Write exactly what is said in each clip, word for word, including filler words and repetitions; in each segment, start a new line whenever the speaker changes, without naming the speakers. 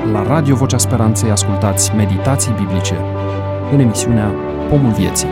La Radio Vocea Speranței ascultați meditații biblice în emisiunea Pomul Vieții.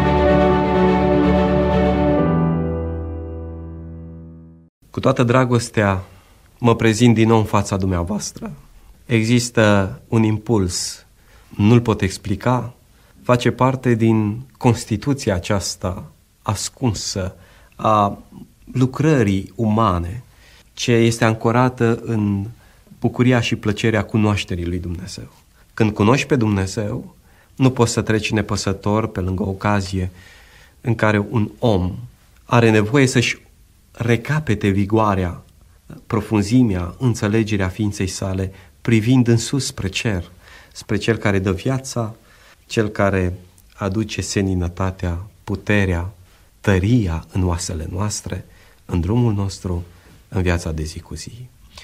Cu toată dragostea mă prezint din nou în fața dumneavoastră. Există un impuls, nu-l pot explica, face parte din constituția aceasta ascunsă a lucrării umane, ce este ancorată în bucuria și plăcerea cunoașterii lui Dumnezeu. Când cunoști pe Dumnezeu, nu poți să treci nepăsător pe lângă o ocazie în care un om are nevoie să-și recapete vigoarea, profunzimea, înțelegerea ființei sale, privind în sus spre cer, spre Cel care dă viața, Cel care aduce seninătatea, puterea, tăria în oasele noastre, în drumul nostru, în viața de zi cu zi.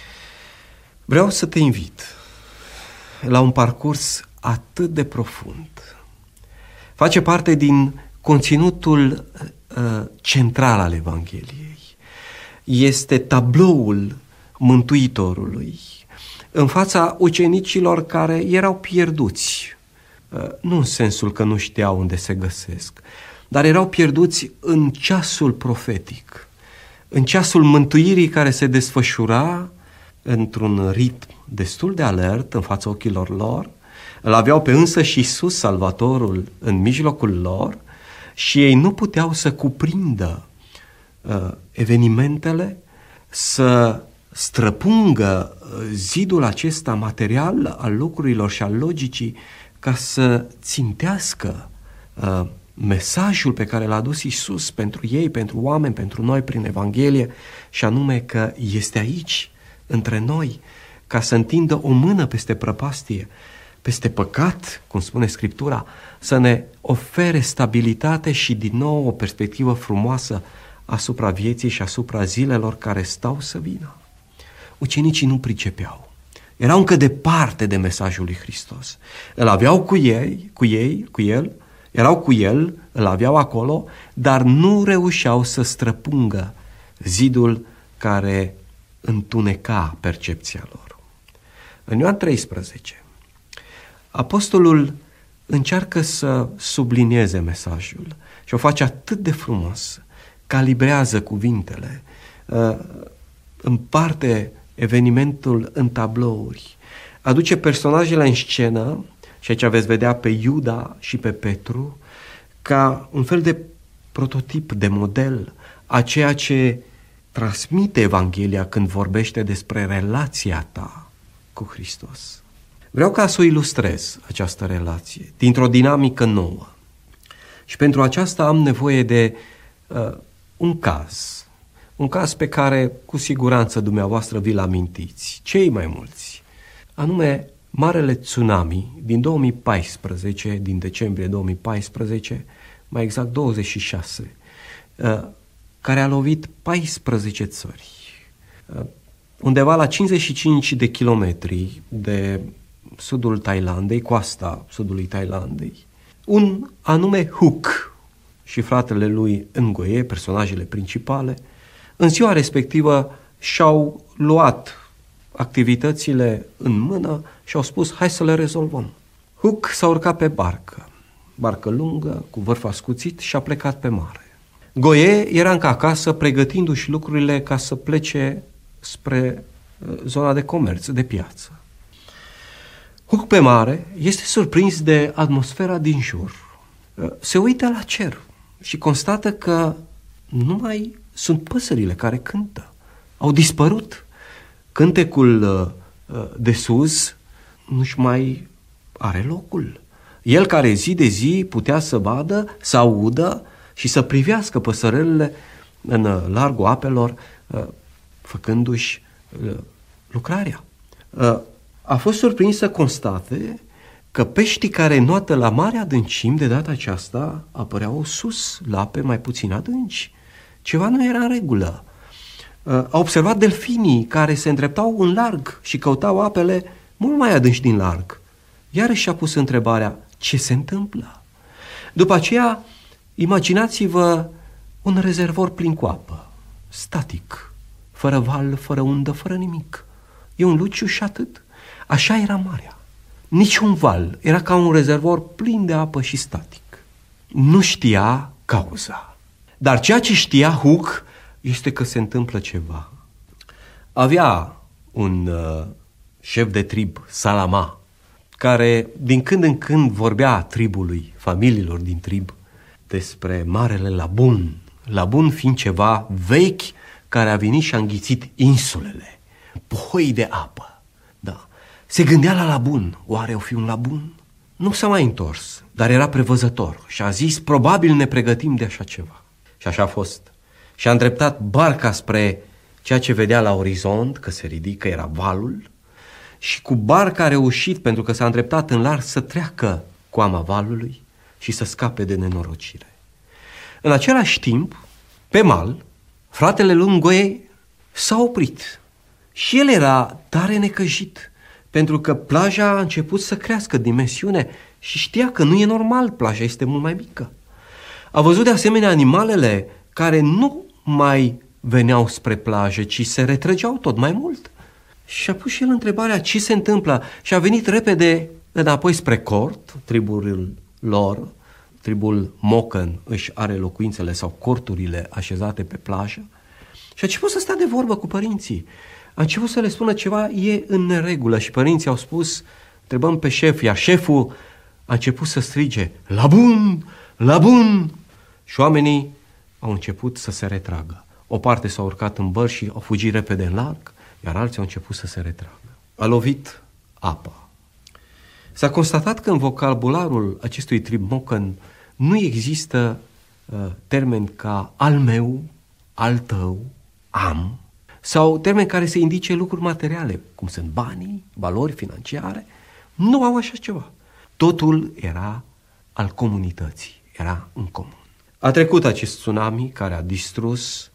Vreau să te invit la un parcurs atât de profund. Face parte din conținutul uh, central al Evangheliei. Este tabloul Mântuitorului în fața ucenicilor care erau pierduți. Uh, nu în sensul că nu știau unde se găsesc, dar erau pierduți în ceasul profetic, în ceasul mântuirii care se desfășura într-un ritm destul de alert în fața ochilor lor. Îl aveau pe însăși Iisus, Salvatorul, în mijlocul lor și ei nu puteau să cuprindă uh, evenimentele, să străpungă zidul acesta material al lucrurilor și al logicii ca să țintească uh, mesajul pe care l-a adus Iisus pentru ei, pentru oameni, pentru noi prin Evanghelie, și anume că este aici, între noi, ca să întindă o mână peste prăpastie, peste păcat, cum spune Scriptura, să ne ofere stabilitate și din nou o perspectivă frumoasă asupra vieții și asupra zilelor care stau să vină. Ucenicii nu pricepeau. Erau încă departe de mesajul lui Hristos. Îl aveau cu ei, cu ei, cu el, erau cu el, îl aveau acolo, dar nu reușeau să străpungă zidul care întuneca percepția lor. În Ioan treisprezece, apostolul încearcă să sublinieze mesajul și o face atât de frumos, calibrează cuvintele, împarte evenimentul în tablouri, aduce personajele în scenă, și aici veți vedea pe Iuda și pe Petru, ca un fel de prototip, de model a ceea ce transmite Evanghelia când vorbește despre relația ta cu Hristos. Vreau ca să o ilustrez această relație dintr-o dinamică nouă. Și pentru aceasta am nevoie de uh, un caz. Un caz pe care cu siguranță dumneavoastră vi-l amintiți, cei mai mulți. Anume, Marele Tsunami din două mii paisprezece, din decembrie două mii paisprezece, mai exact douăzeci și șase, uh, care a lovit paisprezece țări. Undeva la cincizeci și cinci de kilometri de sudul Thailandei, coasta sudului Thailandei, un anume Huc și fratele lui Ngoe, personajele principale, în ziua respectivă și-au luat activitățile în mână și au spus: hai să le rezolvăm. Huc s-a urcat pe barcă, barcă lungă, cu vârf ascuțit, și a plecat pe mare. Ngoe era încă acasă, pregătindu-și lucrurile ca să plece spre zona de comerț, de piață. Huc pe mare este surprins de atmosfera din jur. Se uită la cer și constată că nu mai sunt păsările care cântă. Au dispărut. Cântecul de sus nu-și mai are locul. El, care zi de zi putea să vadă, să audă și să privească păsărelile în largul apelor, făcându-și lucrarea. A fost surprins să constate că peștii care înoată la mare adâncim, de data aceasta, apăreau sus, la ape mai puțin adânci. Ceva nu era în regulă. A observat delfinii care se îndreptau în larg și căutau apele mult mai adânci din larg. Iarăși și-a pus întrebarea: ce se întâmplă? După aceea, imaginați-vă un rezervor plin cu apă, static, fără val, fără undă, fără nimic. E un luciu și atât. Așa era marea. Niciun val, era ca un rezervor plin de apă și static. Nu știa cauza. Dar ceea ce știa Hooke este că se întâmplă ceva. Avea un uh, șef de trib, Salama, care din când în când vorbea tribului, familiilor din trib, despre marele Labun. Labun fiind ceva vechi care a venit și a înghițit insulele, pohoi de apă. Da. Se gândea la Labun. Oare o fi un Labun? Nu s-a mai întors, dar era prevăzător și a zis, probabil ne pregătim de așa ceva. Și așa a fost. Și a îndreptat barca spre ceea ce vedea la orizont, că se ridică, era valul, și cu barca a reușit, pentru că s-a îndreptat în larg, să treacă coama valului și să scape de nenorocire. În același timp, pe mal, fratele lui Ngoe s-a oprit și el era tare necăjit, pentru că plaja a început să crească dimensiune și știa că nu e normal, plaja este mult mai mică. A văzut de asemenea animalele care nu mai veneau spre plajă, ci se retrăgeau tot mai mult. Și a pus și el întrebarea ce se întâmplă și a venit repede înapoi spre cort, tribul lor, tribul Moken își are locuințele sau corturile așezate pe plajă și a început să stea de vorbă cu părinții. A început să le spună ceva e în neregulă și părinții au spus, întrebăm pe șef, iar șeful a început să strige, la bun, la bun! Și oamenii au început să se retragă. O parte s-a urcat în băr și au fugit repede în larg, iar alții au început să se retragă. A lovit apa. S-a constatat că în vocabularul acestui trib Moken nu există uh, termeni ca al meu, al tău, am, sau termeni care să indice lucruri materiale, cum sunt banii, valori financiare. Nu au așa ceva. Totul era al comunității, era în comun. A trecut acest tsunami care a distrus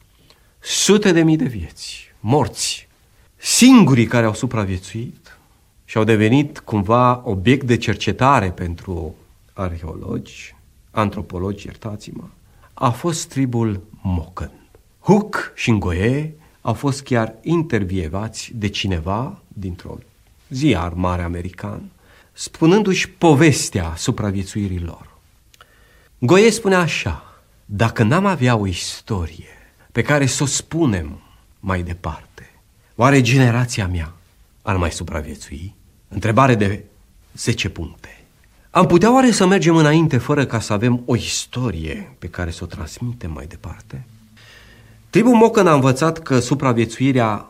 sute de mii de vieți, morți. Singurii care au supraviețuit și au devenit cumva obiect de cercetare pentru arheologi, antropologi, iertați-mă, a fost tribul Moken. Hooke și Ngoe au fost chiar intervievați de cineva dintr-o ziar mare american, spunându-și povestea supraviețuirii lor. Ngoe spunea așa, dacă n-am avea o istorie pe care să o spunem mai departe, oare generația mea ar mai supraviețui? Întrebare de zece puncte. Am putea oare să mergem înainte fără ca să avem o istorie pe care să o transmitem mai departe? Tribul Moken a învățat că supraviețuirea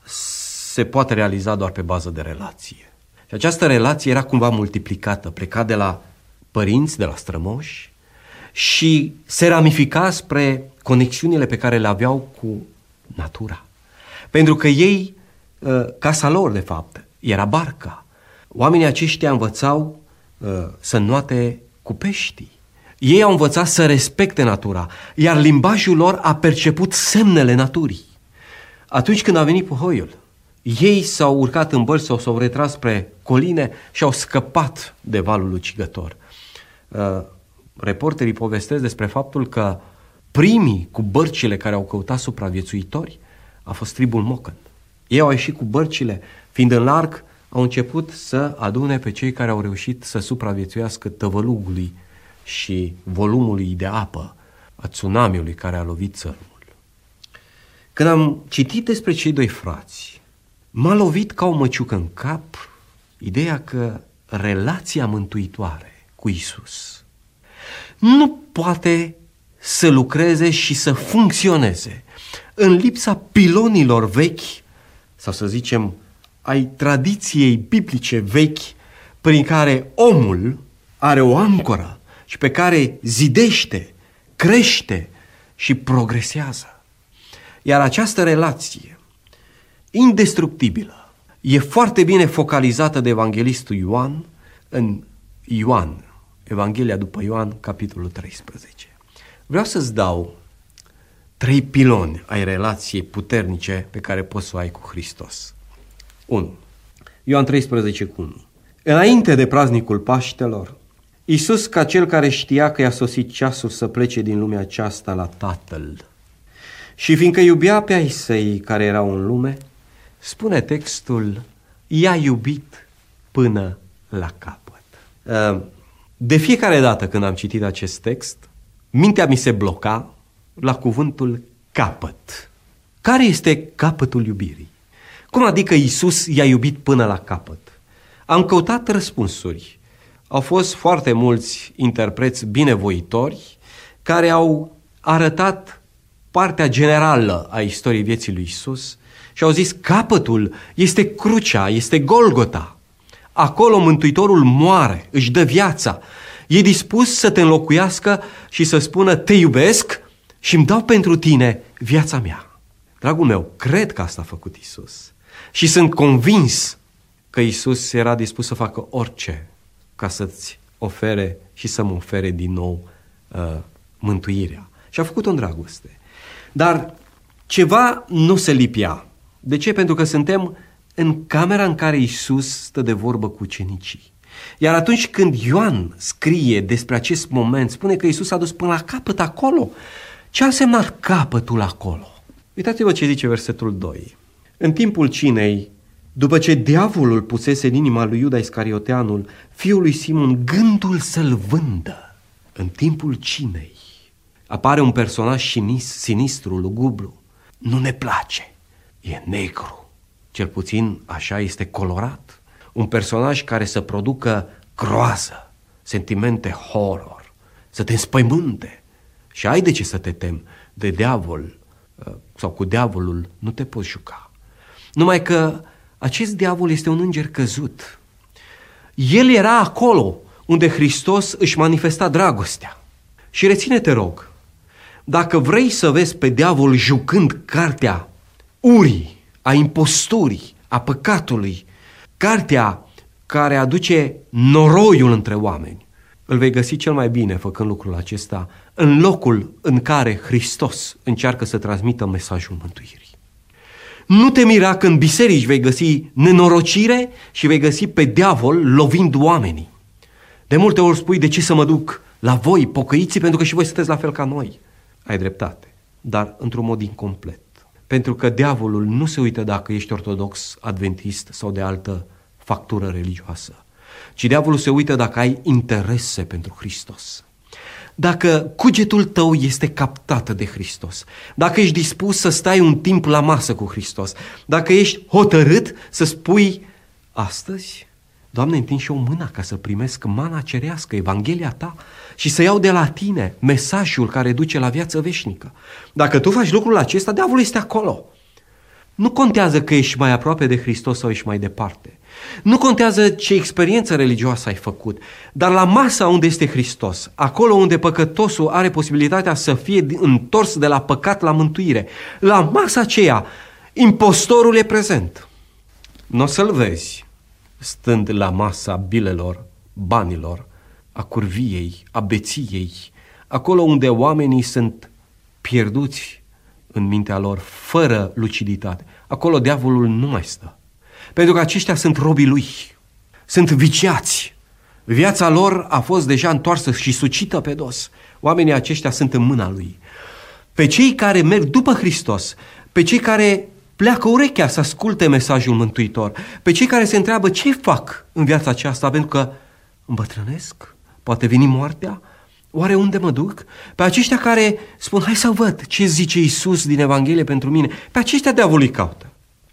se poate realiza doar pe bază de relație. Și această relație era cumva multiplicată, pleca de la părinți, de la strămoși și se ramifica spre conexiunile pe care le aveau cu natura. Pentru că ei, casa lor de fapt, era barca. Oamenii aceștia învățau să înnoate cu peștii. Ei au învățat să respecte natura, iar limbajul lor a perceput semnele naturii. Atunci când a venit puhoiul, ei s-au urcat în bărci sau s-au retras spre coline și au scăpat de valul ucigător. Uh, reporterii povestesc despre faptul că primii cu bărcile care au căutat supraviețuitori a fost tribul Moken. Ei au ieșit cu bărcile, fiind în larg, au început să adune pe cei care au reușit să supraviețuiască tăvălugului și volumului de apă a tsunamiului care a lovit țărmul. Când am citit despre cei doi frați, m-a lovit ca o măciucă în cap ideea că relația mântuitoare cu Iisus nu poate să lucreze și să funcționeze în lipsa pilonilor vechi, sau să zicem ai tradiției biblice vechi, prin care omul are o ancoră și pe care zidește, crește și progresează. Iar această relație indestructibilă e foarte bine focalizată de evanghelistul Ioan în Ioan, Evanghelia după Ioan, capitolul treisprezece. Vreau să-ți dau trei piloni ai relației puternice pe care poți să o ai cu Hristos. unu. Ioan treisprezece cu unu. Înainte de praznicul Paștelor, Iisus, ca cel care știa că i-a sosit ceasul să plece din lumea aceasta la Tatăl, și fiindcă iubea pe ai săi care erau în lume, spune textul, i-a iubit până la capăt. De fiecare dată când am citit acest text, mintea mi se bloca la cuvântul capăt. Care este capătul iubirii? Cum adică Iisus i-a iubit până la capăt? Am căutat răspunsuri. Au fost foarte mulți interpreți binevoitori care au arătat partea generală a istoriei vieții lui Iisus și au zis capătul este crucea, este Golgota. Acolo Mântuitorul moare, își dă viața. E dispus să te înlocuiască și să spună te iubesc și îmi dau pentru tine viața mea. Dragul meu, cred că asta a făcut Iisus. Și sunt convins că Iisus era dispus să facă orice ca să-ți ofere și să-mi ofere din nou uh, mântuirea. Și a făcut-o în dragoste. Dar ceva nu se lipea. De ce? Pentru că suntem în camera în care Iisus stă de vorbă cu ucenicii. Iar atunci când Ioan scrie despre acest moment, spune că Iisus a dus până la capăt acolo. Ce a însemnat capătul acolo? Uitați-vă ce zice versetul doi. În timpul cinei, după ce diavolul pusese în inima lui Iuda Iscarioteanul, fiul lui Simon, gândul să-l vândă, în timpul cinei, apare un personaj sinistru, lugubru. Nu ne place, e negru, cel puțin așa este colorat. Un personaj care să producă groază, sentimente horror, să te înspăimânte. Și ai de ce să te temi de diavol sau cu diavolul, nu te poți juca. Numai că acest diavol este un înger căzut. El era acolo unde Hristos își manifesta dragostea. Și reține-te, rog, dacă vrei să vezi pe diavol jucând cartea urii, a imposturii, a păcatului, cartea care aduce noroiul între oameni, îl vei găsi cel mai bine făcând lucrul acesta în locul în care Hristos încearcă să transmită mesajul mântuirii. Nu te mira că în biserici vei găsi nenorocire și vei găsi pe diavol lovind oamenii. De multe ori spui, de ce să mă duc la voi, pocăiții, pentru că și voi sunteți la fel ca noi. Ai dreptate, dar într-un mod incomplet. Pentru că diavolul nu se uită dacă ești ortodox, adventist sau de altă factură religioasă, ci diavolul se uită dacă ai interese pentru Hristos. Dacă cugetul tău este captat de Hristos, dacă ești dispus să stai un timp la masă cu Hristos, dacă ești hotărât să spui astăzi, Doamne, întind și o mână ca să primesc mana cerească, Evanghelia Ta și să iau de la Tine mesajul care duce la viață veșnică. Dacă tu faci lucrul acesta, diavolul este acolo. Nu contează că ești mai aproape de Hristos sau ești mai departe. Nu contează ce experiență religioasă ai făcut, dar la masa unde este Hristos, acolo unde păcătosul are posibilitatea să fie întors de la păcat la mântuire, la masa aceea, impostorul e prezent. Nu o să-l vezi stând la masa bilelor, banilor, a curviei, a beției, acolo unde oamenii sunt pierduți în mintea lor, fără luciditate. Acolo diavolul nu mai stă. Pentru că aceștia sunt robii lui, sunt viciați. Viața lor a fost deja întoarsă și sucită pe dos. Oamenii aceștia sunt în mâna lui. Pe cei care merg după Hristos, pe cei care pleacă urechea să asculte mesajul mântuitor, pe cei care se întreabă ce fac în viața aceasta, pentru că îmbătrânesc, poate veni moartea, oare unde mă duc? Pe aceștia care spun, hai să văd ce zice Iisus din Evanghelie pentru mine, pe aceștia diavolul îi caută.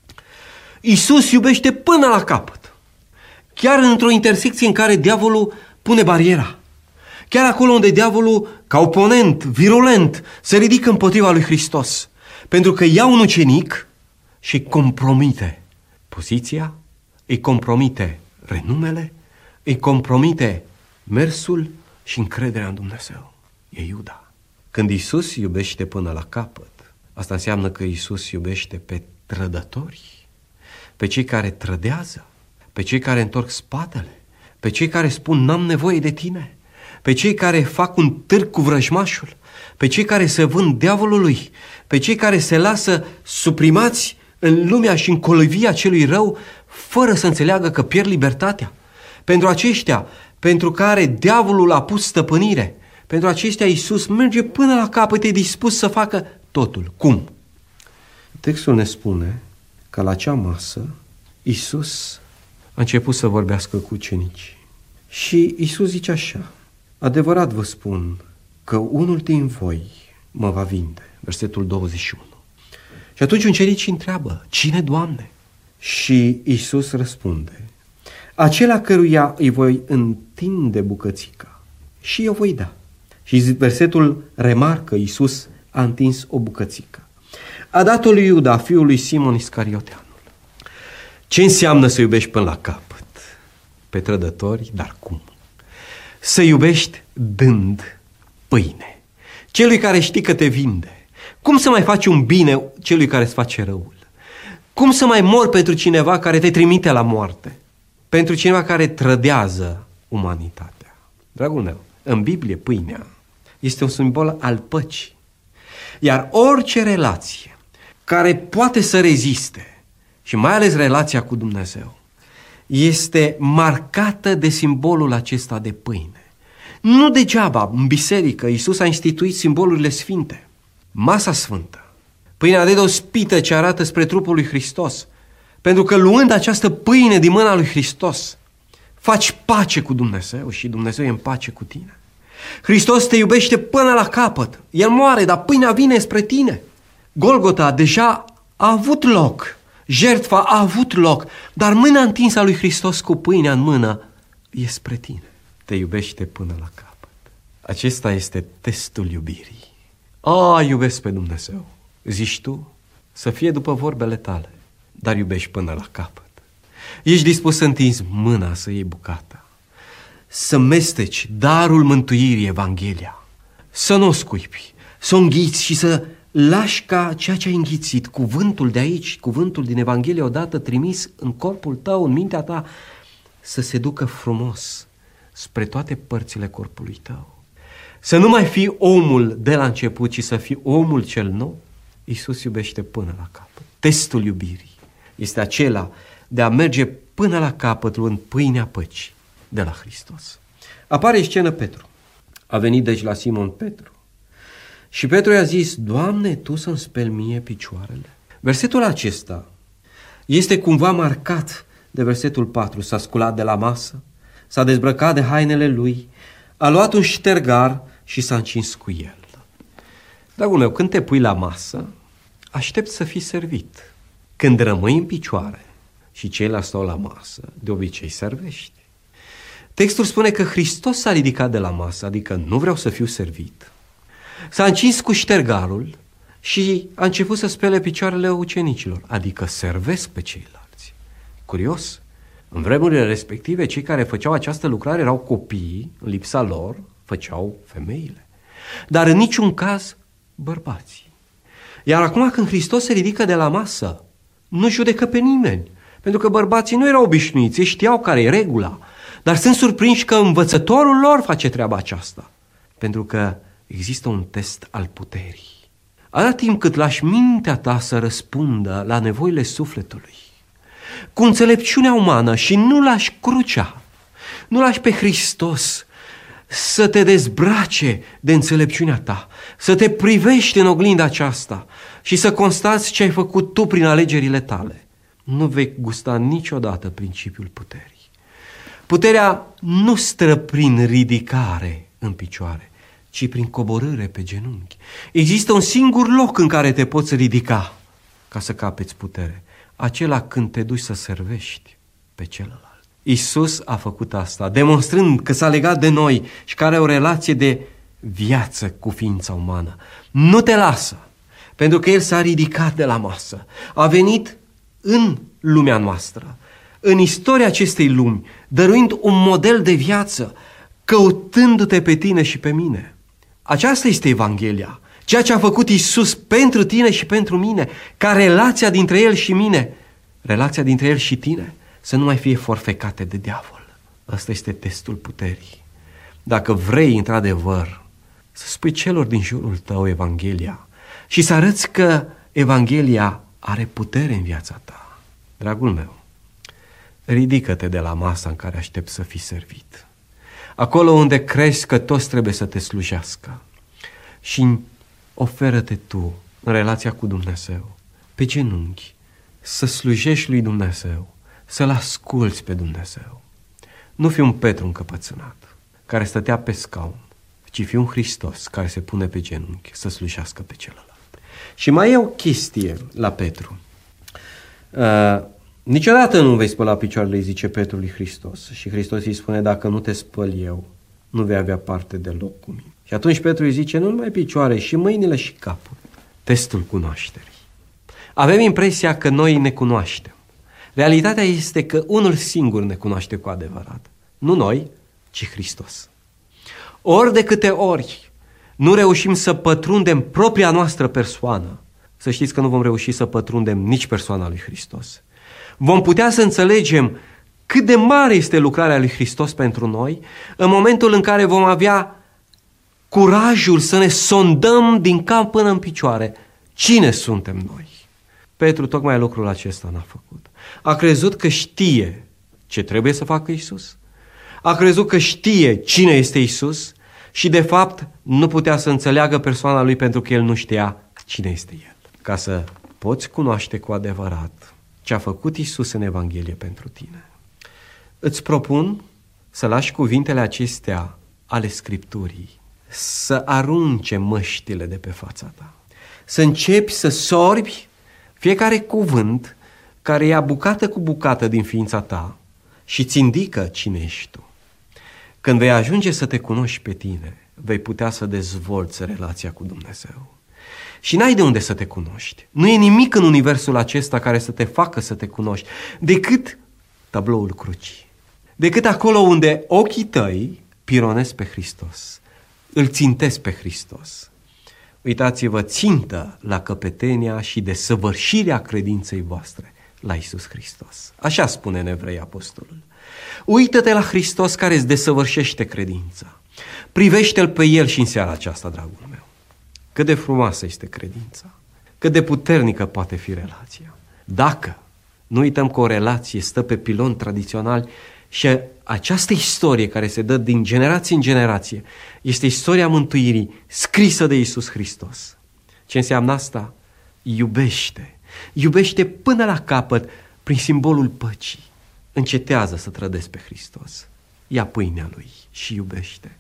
Iisus iubește până la capăt, chiar într-o intersecție în care diavolul pune bariera, chiar acolo unde diavolul, ca oponent, virulent, se ridică împotriva lui Hristos, pentru că ia un ucenic și îi compromite poziția, îi compromite renumele, îi compromite mersul și încrederea în Dumnezeu. E Iuda. Când Iisus iubește până la capăt, asta înseamnă că Iisus iubește pe trădători, pe cei care trădează, pe cei care întorc spatele, pe cei care spun n-am nevoie de tine, pe cei care fac un târg cu vrăjmașul, pe cei care se vând diavolului, pe cei care se lasă suprimați în lumea și în colivia celui rău, fără să înțeleagă că pierd libertatea. Pentru aceștia, pentru care diavolul a pus stăpânire, pentru aceștia Iisus merge până la capăt, e dispus să facă totul. Cum? Textul ne spune că la acea masă Iisus a început să vorbească cu ucenicii. Și Iisus zice așa: adevărat vă spun că unul din voi mă va vinde. Versetul douăzeci și unu. Și atunci ucenicii întreabă: cine, Doamne? Și Iisus răspunde: acela căruia îi voi întinde bucățica și eu voi da. Și versetul remarcă: Iisus a întins o bucățică. A dat-o lui Iuda, fiul lui Simon Iscarioteanul. Ce înseamnă să iubești până la capăt? Pe trădători, dar cum? Să iubești dând pâine celui care știi că te vinde. Cum să mai faci un bine celui care îți face răul? Cum să mai mori pentru cineva care te trimite la moarte? Pentru cineva care trădează umanitatea. Dragul meu, în Biblie pâinea este un simbol al păcii. Iar orice relație care poate să reziste, și mai ales relația cu Dumnezeu, este marcată de simbolul acesta de pâine. Nu degeaba în biserică Iisus a instituit simbolurile sfinte. Masa sfântă, pâinea de dospită ce arată spre trupul lui Hristos, pentru că luând această pâine din mâna lui Hristos, faci pace cu Dumnezeu și Dumnezeu e în pace cu tine. Hristos te iubește până la capăt. El moare, dar pâinea vine spre tine. Golgota deja a avut loc, jertfa a avut loc, dar mâna întinsă a lui Hristos cu pâinea în mână e spre tine. Te iubește până la capăt. Acesta este testul iubirii. A, iubesc pe Dumnezeu. Zici tu, să fie după vorbele tale, dar iubești până la capăt. Ești dispus să întinzi mâna să iei bucata, să mesteci darul mântuirii, Evanghelia, să nu o scuipi, să o înghiți și să lași ca ceea ce ai înghițit, cuvântul de aici, cuvântul din Evanghelie odată trimis în corpul tău, în mintea ta, să se ducă frumos spre toate părțile corpului tău. Să nu mai fii omul de la început, ci să fii omul cel nou. Iisus iubește până la capăt. Testul iubirii este acela de a merge până la capăt luând pâinea păcii de la Hristos. Apare în scenă Petru. A venit deci la Simon Petru și Petru i-a zis: Doamne, Tu să-mi speli mie picioarele? Versetul acesta este cumva marcat de versetul patru. S-a sculat de la masă, s-a dezbrăcat de hainele lui, a luat un ștergar și s-a încins cu el. Dragul meu, când te pui la masă, aștepți să fii servit. Când rămâi în picioare și ceilalți stau la masă, de obicei servești. Textul spune că Hristos s-a ridicat de la masă, adică nu vreau să fiu servit. S-a încins cu ștergarul și a început să spele picioarele ucenicilor, adică servesc pe ceilalți. Curios, în vremurile respective, cei care făceau această lucrare erau copiii, în lipsa lor făceau femeile, dar în niciun caz bărbații. Iar acum când Hristos se ridică de la masă, nu judecă pe nimeni, pentru că bărbații nu erau obișnuiți, ei știau care e regula, dar sunt surprinși că învățătorul lor face treaba aceasta, pentru că există un test al puterii. Atât timp cât lași mintea ta să răspundă la nevoile sufletului, cu înțelepciunea umană și nu lași crucea, nu lași pe Hristos să te dezbrace de înțelepciunea ta, să te privești în oglinda aceasta și să constați ce ai făcut tu prin alegerile tale, nu vei gusta niciodată principiul puterii. Puterea nu stă prin ridicare în picioare, ci prin coborâre pe genunchi. Există un singur loc în care te poți ridica ca să capeți putere, acela când te duci să servești pe celălalt. Iisus a făcut asta, demonstrând că s-a legat de noi și că are o relație de viață cu ființa umană. Nu te lasă, pentru că El s-a ridicat de la masă, a venit în lumea noastră, în istoria acestei lumi, dăruind un model de viață, căutându-te pe tine și pe mine. Aceasta este Evanghelia, ceea ce a făcut Iisus pentru tine și pentru mine, ca relația dintre El și mine, relația dintre El și tine, să nu mai fie forfecate de diavol. Ăsta este testul puterii. Dacă vrei, într-adevăr, să spui celor din jurul tău Evanghelia și să arăți că Evanghelia are putere în viața ta, dragul meu, ridică-te de la masa în care aștepți să fii servit. Acolo unde crezi că toți trebuie să te slujească, și oferă-te tu în relația cu Dumnezeu, pe genunchi, să slujești lui Dumnezeu, să-L asculți pe Dumnezeu. Nu fi un Petru încăpățânat, care stătea pe scaun, ci fi un Hristos care se pune pe genunchi să slujească pe celălalt. Și mai e o chestie la Petru. Uh, niciodată nu vei spăla picioarele, îi zice Petru lui Hristos. Și Hristos îi spune, dacă nu te spăl eu, nu vei avea parte deloc cu mine. Și atunci Petru îi zice, nu numai picioare, și mâinile și capul. Testul cunoașterii. Avem impresia că noi ne cunoaștem. Realitatea este că unul singur ne cunoaște cu adevărat. Nu noi, ci Hristos. Ori de câte ori nu reușim să pătrundem propria noastră persoană, să știți că nu vom reuși să pătrundem nici persoana lui Hristos. Vom putea să înțelegem cât de mare este lucrarea lui Hristos pentru noi în momentul în care vom avea curajul să ne sondăm din cap până în picioare cine suntem noi. Petru tocmai lucrul acesta n-a făcut. A crezut că știe ce trebuie să facă Iisus, a crezut că știe cine este Iisus și de fapt nu putea să înțeleagă persoana lui pentru că el nu știa cine este el. Ca să poți cunoaște cu adevărat ce a făcut Iisus în Evanghelie pentru tine, îți propun să lași cuvintele acestea ale Scripturii să arunce măștile de pe fața ta, să începi să sorbi fiecare cuvânt care ia bucată cu bucată din ființa ta și îți indică cine ești tu. Când vei ajunge să te cunoști pe tine, vei putea să dezvolți relația cu Dumnezeu. Și n-ai de unde să te cunoști. Nu e nimic în universul acesta care să te facă să te cunoști, decât tabloul crucii. Decât acolo unde ochii tăi pironesc pe Hristos, îl țintesc pe Hristos. Uitați-vă, țintă la căpetenia și desăvârșirea credinței voastre la Iisus Hristos. Așa spune în Evrei apostolul. Uită-te la Hristos care îți desăvârșește credința. Privește-L pe El și în seara aceasta, dragul meu. Cât de frumoasă este credința, cât de puternică poate fi relația. Dacă nu uităm că o relație stă pe pilon tradițional și această istorie care se dă din generație în generație este istoria mântuirii scrisă de Iisus Hristos. Ce înseamnă asta? Iubește. Iubește până la capăt prin simbolul păcii. Încetează să trădezi pe Hristos. Ia pâinea Lui și iubește.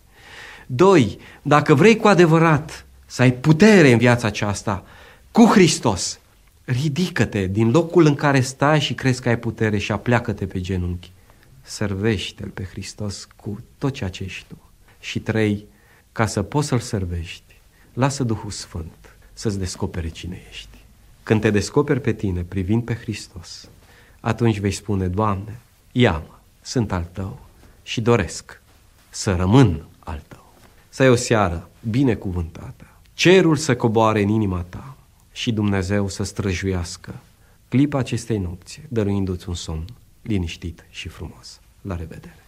Doi, dacă vrei cu adevărat să ai putere în viața aceasta cu Hristos, ridică-te din locul în care stai și crezi că ai putere și apleacă-te pe genunchi. Servește-L pe Hristos cu tot ceea ce ești tu. Și trei, ca să poți să-L servești, lasă Duhul Sfânt să-ți descopere cine ești. Când te descoperi pe tine privind pe Hristos, atunci vei spune, Doamne, ia-mă, sunt al Tău și doresc să rămân al Tău. Să ai o seară binecuvântată, cerul să coboare în inima ta și Dumnezeu să străjuiască clipa acestei nopți, dăruindu-ți un somn liniștit și frumos. La revedere!